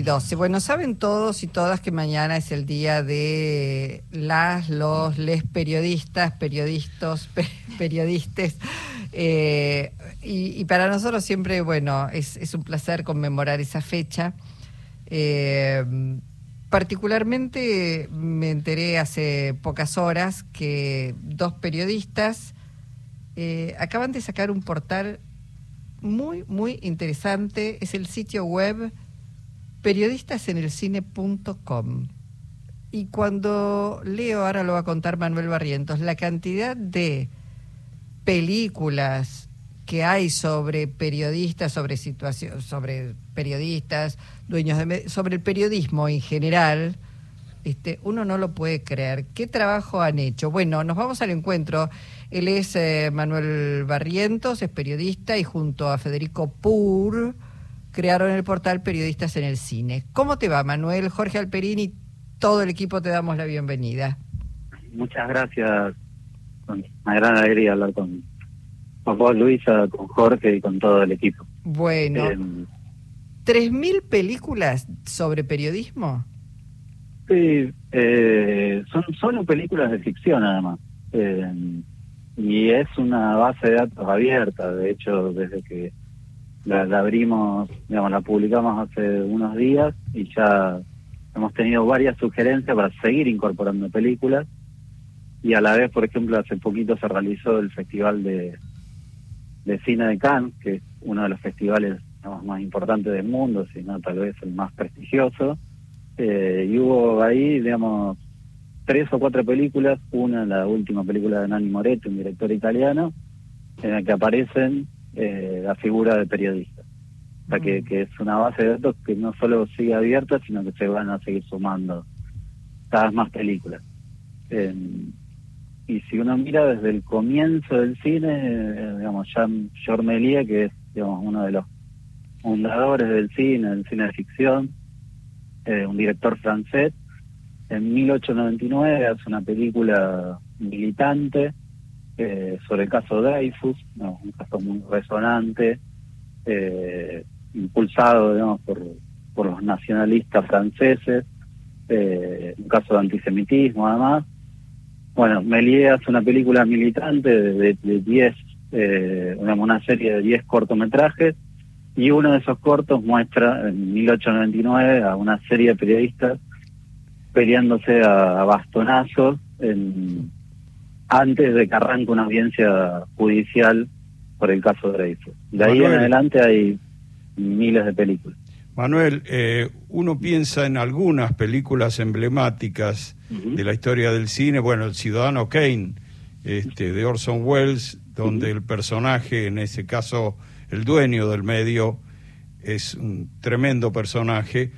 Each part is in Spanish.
12. Bueno, saben todos y todas que mañana es el día de les periodistas, periodistes. Y para nosotros siempre, bueno, es un placer conmemorar esa fecha. Particularmente me enteré hace pocas horas que dos periodistas acaban de sacar un portal muy, muy interesante. Es el sitio web periodistasenelcine.com. Y cuando leo, ahora lo va a contar Manuel Barrientos, la cantidad de películas que hay sobre periodistas, sobre situaciones, sobre periodistas, dueños de sobre el periodismo en general, uno no lo puede creer. ¿Qué trabajo han hecho? Bueno, nos vamos al encuentro. Él es Manuel Barrientos, es periodista, y junto a Federico Pur crearon el portal Periodistas en el Cine. ¿Cómo te va, Manuel? Jorge Alperín y todo el equipo te damos la bienvenida. Muchas gracias. Una gran alegría hablar con vos, Luisa, con Jorge y con todo el equipo. Bueno, 3.000 películas sobre periodismo. Sí, son solo películas de ficción, además. Y es una base de datos abierta. De hecho, desde que la abrimos, digamos, la publicamos hace unos días y ya hemos tenido varias sugerencias para seguir incorporando películas. Y a la vez, por ejemplo, hace poquito se realizó el Festival de Cine de Cannes, que es uno de los festivales, digamos, más importantes del mundo, si no tal vez el más prestigioso. Y hubo ahí, digamos, 3 o 4 películas, la última película de Nanni Moretti, un director italiano, en la que aparecen la figura de periodista. O sea, que es una base de datos que no solo sigue abierta, sino que se van a seguir sumando cada vez más películas. Y si uno mira desde el comienzo del cine, digamos, Jean Méliès, que es, digamos, uno de los fundadores del cine de ficción, un director francés, en 1899 hace una película militante sobre el caso Dreyfus, ¿no? Un caso muy resonante, impulsado, digamos, por los nacionalistas franceses, un caso de antisemitismo además. Bueno, Méliès hace una película militante de 10, una serie de 10 cortometrajes, y uno de esos cortos muestra en 1899 a una serie de periodistas peleándose a bastonazos antes de que arranque una audiencia judicial por el caso Dreyfus. De ahí en adelante hay miles de películas. Manuel, uno piensa en algunas películas emblemáticas de la historia del cine. Bueno, El Ciudadano Kane, de Orson Welles, donde el personaje, en ese caso el dueño del medio, es un tremendo personaje.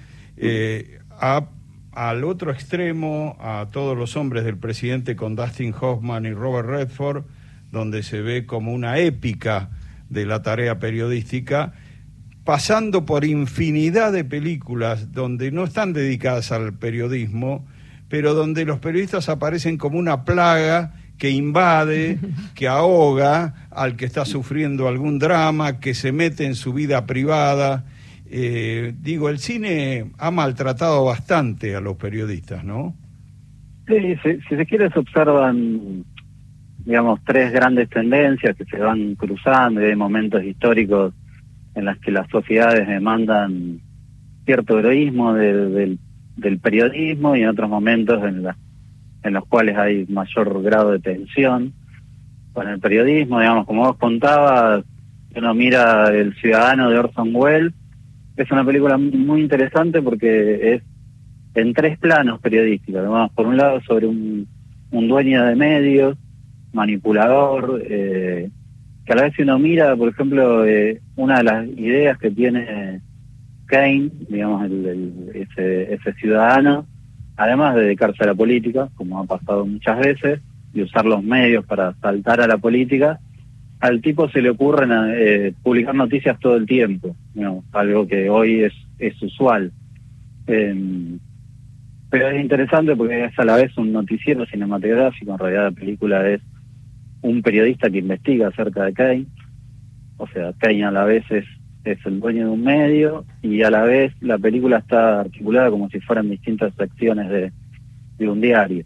Al otro extremo, a Todos los hombres del presidente, con Dustin Hoffman y Robert Redford, donde se ve como una épica de la tarea periodística, pasando por infinidad de películas donde no están dedicadas al periodismo, pero donde los periodistas aparecen como una plaga que invade, que ahoga al que está sufriendo algún drama, que se mete en su vida privada. El cine ha maltratado bastante a los periodistas, ¿no? Sí, si se quiere, se observan, digamos, 3 grandes tendencias que se van cruzando, y hay momentos históricos en las que las sociedades demandan cierto heroísmo del periodismo, y en otros momentos en los cuales hay mayor grado de tensión con el periodismo. Digamos, como vos contabas, uno mira El Ciudadano de Orson Welles, es una película muy interesante porque es en 3 planos periodísticos. Además, por un lado, sobre un dueño de medios, manipulador, que a la vez, si uno mira, por ejemplo, una de las ideas que tiene Kane, digamos, ese ciudadano, además de dedicarse a la política, como ha pasado muchas veces, y usar los medios para saltar a la política, al tipo se le ocurre publicar noticias todo el tiempo, ¿no? Algo que hoy es usual. Pero es interesante porque es a la vez un noticiero cinematográfico. En realidad la película es un periodista que investiga acerca de Kane. O sea, Kane a la vez es es el dueño de un medio, y a la vez la película está articulada como si fueran distintas secciones de un diario.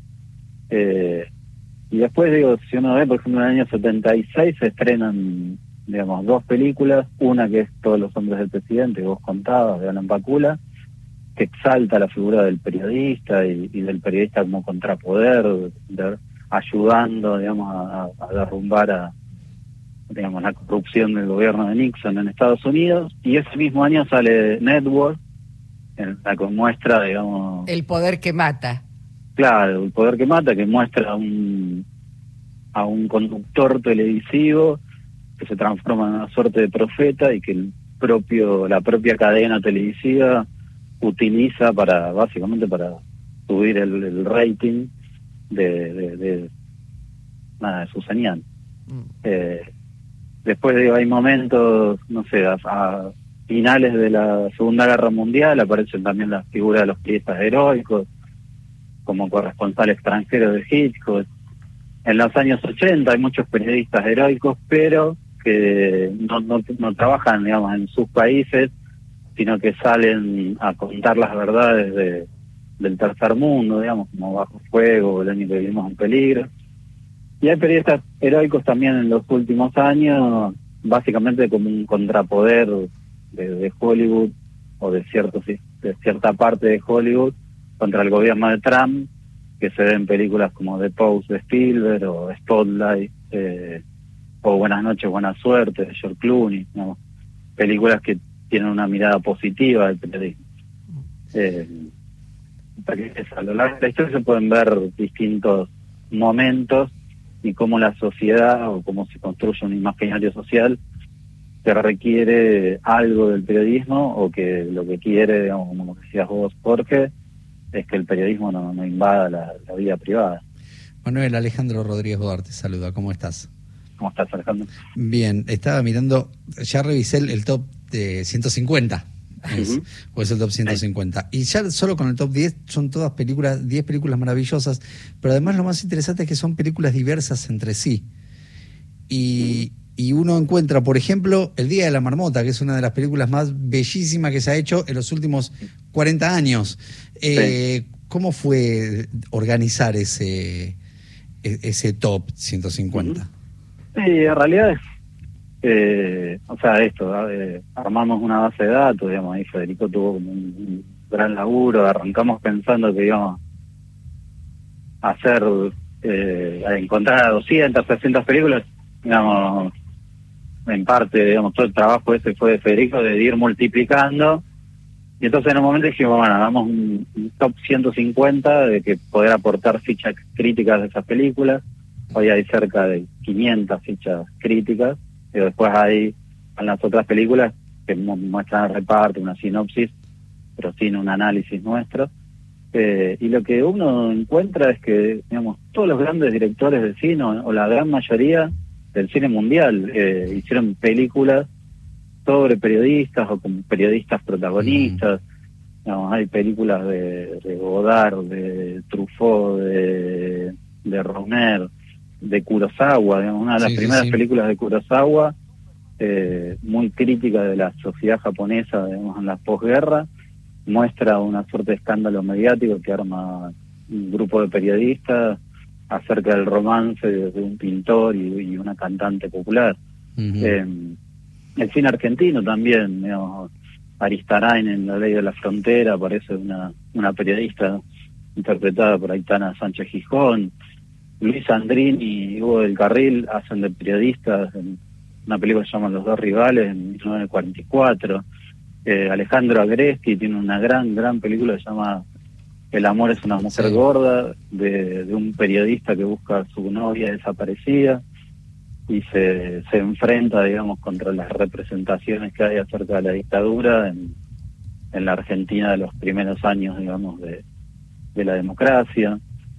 Y después, digo, si uno ve, por ejemplo, en el año 76 se estrenan, digamos, 2 películas, una que es Todos los hombres del presidente, que vos contabas, de Alan Pakula, que exalta la figura del periodista y del periodista como contrapoder, ayudando, digamos, a derrumbar digamos, la corrupción del gobierno de Nixon en Estados Unidos. Y ese mismo año sale Network, en la que muestra, digamos... El poder que mata. Claro, El poder que mata, que muestra a un conductor televisivo que se transforma en una suerte de profeta y que la propia cadena televisiva utiliza básicamente para subir el rating de su señal. Después, digo, hay momentos, no sé, a finales de la Segunda Guerra Mundial aparecen también las figuras de los periodistas heroicos como corresponsal extranjero de Hitchcock. En los años 80 hay muchos periodistas heroicos, pero que no trabajan, digamos, en sus países, sino que salen a contar las verdades del tercer mundo, digamos, como Bajo Fuego, El año que vivimos en peligro. Y hay periodistas heroicos también en los últimos años, básicamente como un contrapoder de Hollywood, o de cierta parte de Hollywood, contra el gobierno de Trump, que se ve en películas como The Post de Spielberg, o Spotlight, o Buenas noches, buena suerte, de George Clooney, ¿no? Películas que tienen una mirada positiva del periodismo. A lo largo de la historia se pueden ver distintos momentos y cómo la sociedad, o cómo se construye un imaginario social que requiere algo del periodismo, o que lo que quiere, digamos, como decías vos, Jorge, es que el periodismo no invada la vida privada. Manuel, Alejandro Rodríguez Bodar te saluda, ¿cómo estás? ¿Cómo estás, Alejandro? Bien, estaba mirando, ya revisé el top de 150, o es el top 150, y ya solo con el top 10 son todas 10 películas maravillosas, pero además lo más interesante es que son películas diversas entre sí, y uno encuentra, por ejemplo, El Día de la Marmota, que es una de las películas más bellísimas que se ha hecho en los últimos 40 años. ¿Cómo fue organizar ese top 150? Sí, en realidad armamos una base de datos, digamos, ahí Federico tuvo como un gran laburo, arrancamos pensando que íbamos a encontrar 200, 300 películas, digamos, en parte, digamos, todo el trabajo ese fue de Federico, de ir multiplicando, y entonces en un momento dijimos, bueno, hagamos un top 150 de que poder aportar fichas críticas de esas películas. Hoy hay cerca de 500 fichas críticas, pero después hay en las otras películas que muestran el reparto, una sinopsis, pero sin un análisis nuestro. Y lo que uno encuentra es que, digamos, todos los grandes directores de cine, o la gran mayoría del cine mundial, hicieron películas sobre periodistas o como periodistas protagonistas. Digamos, hay películas de Godard, de Truffaut, de Romer, de Kurosawa, digamos, una de las primeras películas de Kurosawa, muy crítica de la sociedad japonesa, digamos, en la posguerra, muestra una suerte de escándalo mediático que arma un grupo de periodistas acerca del romance de un pintor y una cantante popular. El cine argentino también, digamos, Aristarain en La ley de la frontera aparece una periodista interpretada por Aitana Sánchez Gijón. Luis Sandrini y Hugo del Carril hacen de periodistas en una película que se llama Los dos rivales en 1944. Alejandro Agresti tiene una gran película que se llama El amor es una mujer gorda, de un periodista que busca a su novia desaparecida y se enfrenta, digamos, contra las representaciones que hay acerca de la dictadura en la Argentina de los primeros años, digamos, de la democracia.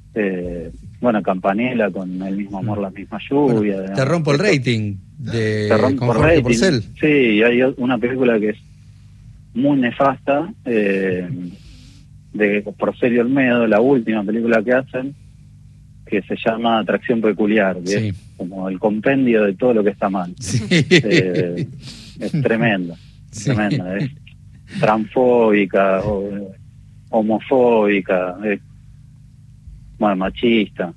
Campanella con El mismo amor, la misma lluvia. Bueno, Te rompo el rating con Jorge rating. Porcel. Sí, hay una película que es muy nefasta, de Porcel y Olmedo, la última película que hacen, que se llama Atracción Peculiar, que es como el compendio de todo lo que está mal. Es tremendo. tremenda, es transfóbica, homofóbica, bueno, machista,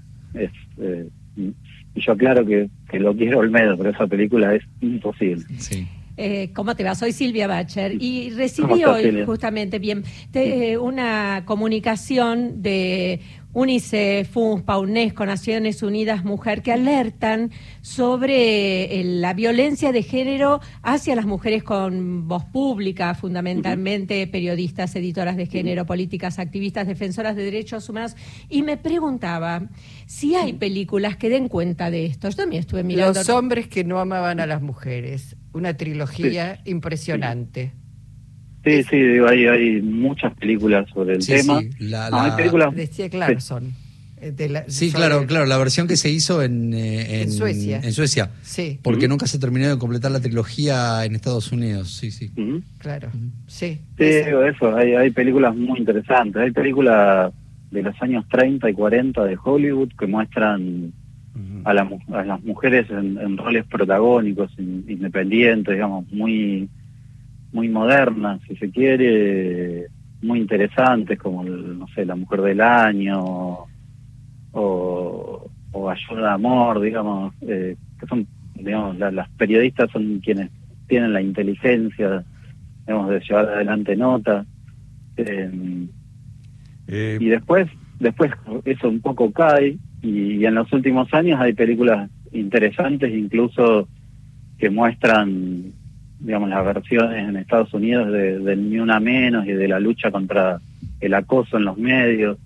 y yo aclaro que lo quiero Olmedo, pero esa película es imposible. Sí. ¿Cómo te va? Soy Silvia Bacher y ¿Cómo recibí estás, hoy Silvia? justamente una comunicación de UNICEF, FUNSPA, UNESCO, Naciones Unidas Mujer, que alertan sobre la violencia de género hacia las mujeres con voz pública, fundamentalmente periodistas, editoras de género, políticas, activistas, defensoras de derechos humanos, y me preguntaba si hay películas que den cuenta de esto. Yo también estuve mirando... Los hombres que no amaban a las mujeres, una trilogía impresionante. Sí, digo, hay muchas películas sobre el Sí, tema. sí, hay películas... Decía Clarkson. Sí, sobre- claro, la versión que se hizo en Suecia. En Suecia. Sí, Porque nunca se terminó de completar la trilogía en Estados Unidos, sí. Ujú. claro. Sí. Sí, digo eso, hay películas muy interesantes. Hay películas de los años 30 y 40 de Hollywood que muestran a las mujeres en roles protagónicos, independientes, digamos, muy modernas, si se quiere, muy interesantes, como, no sé, La Mujer del Año, o Ayuda de Amor, digamos, que son, digamos, las periodistas son quienes tienen la inteligencia, digamos, de llevar adelante notas. Y después eso un poco cae, y en los últimos años hay películas interesantes, incluso que muestran, digamos, las versiones en Estados Unidos del Ni Una Menos y de la lucha contra el acoso en los medios,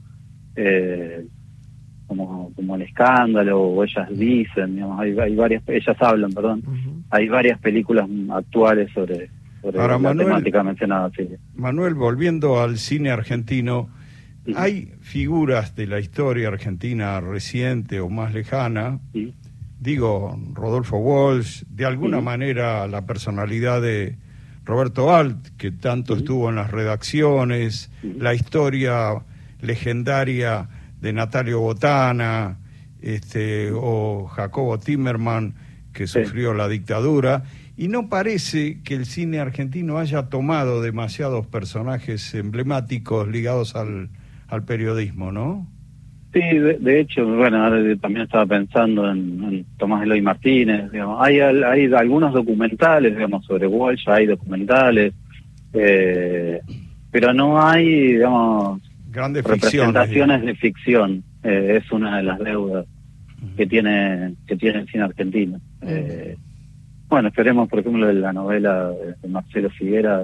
como El Escándalo, o Ellas Dicen, digamos, hay varias, Ellas Hablan, perdón, hay varias películas actuales sobre Ahora, la Manuel, temática mencionada. Sí. Manuel, volviendo al cine argentino, hay figuras de la historia argentina reciente o más lejana, Sí. digo, Rodolfo Walsh, de alguna manera la personalidad de Roberto Alt, que tanto estuvo en las redacciones, la historia legendaria de Natalio Botana, o Jacobo Timerman, que sufrió la dictadura, y no parece que el cine argentino haya tomado demasiados personajes emblemáticos ligados al periodismo, ¿no? Sí, de hecho, bueno, ahora también estaba pensando en Tomás Eloy Martínez, digamos. Hay algunos documentales, digamos, sobre Walsh, hay documentales, pero no hay, digamos, Grandes representaciones de ficción. Es una de las deudas que tiene el cine argentino. Bueno, esperemos, por ejemplo, la novela de Marcelo Figuera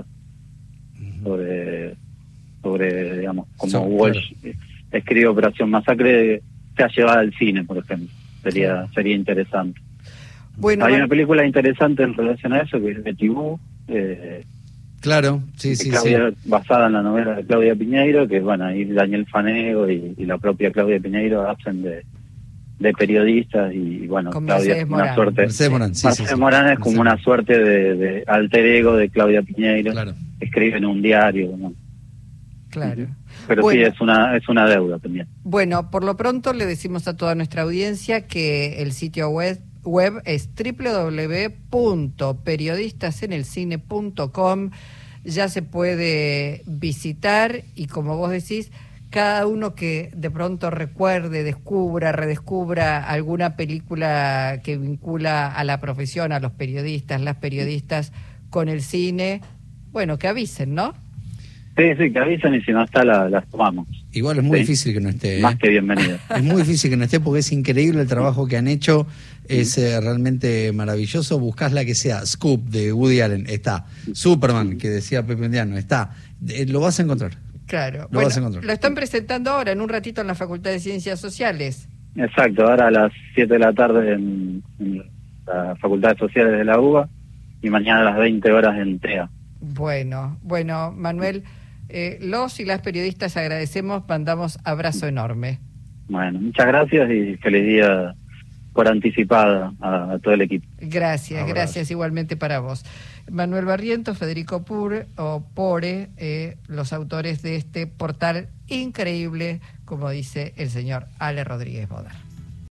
sobre digamos, como Walsh escribe Operación Masacre, sea llevada al cine, por ejemplo. Sería interesante. Bueno, hay una película interesante en relación a eso, que es Betty Boo, Claro, sí. basada en la novela de Claudia Piñeiro, que bueno, ahí Daniel Fanego y la propia Claudia Piñeiro hacen de periodistas, y bueno, con Claudia Mercedes es una Morán. suerte. Mercedes Morán, sí. Mercedes Morán es como una suerte de alter ego de Claudia Piñeiro. Claro. Escribe en un diario, ¿no? Claro. Pero Bueno. sí, es una deuda también. Bueno, por lo pronto le decimos a toda nuestra audiencia que el sitio web es www.periodistasenelcine.com. Ya se puede visitar, y como vos decís, cada uno que de pronto recuerde, redescubra alguna película que vincula a la profesión, a los periodistas, las periodistas con el cine, bueno, que avisen, ¿no? Sí, que avisen, y si no está, las tomamos. Igual es muy Sí. difícil que no esté. Más que bienvenido. Es muy difícil que no esté, porque es increíble el trabajo que han hecho, es realmente maravilloso. Buscás la que sea, Scoop de Woody Allen, está. Superman, que decía Pepe Undiano, está. Lo vas a encontrar. Claro. Lo vas a encontrar. Lo están presentando ahora, en un ratito, en la Facultad de Ciencias Sociales. Exacto, ahora a las 7 de la tarde en la Facultad de Sociales de la UBA, y mañana a las 20 horas en TEA. Bueno, Manuel, los y las periodistas agradecemos, mandamos abrazo enorme. Bueno, muchas gracias y feliz día por anticipada a todo el equipo. Gracias, Abrazo. gracias igualmente para vos. Manuel Barrientos, Federico Pore, los autores de este portal increíble, como dice el señor Ale Rodríguez Bodar.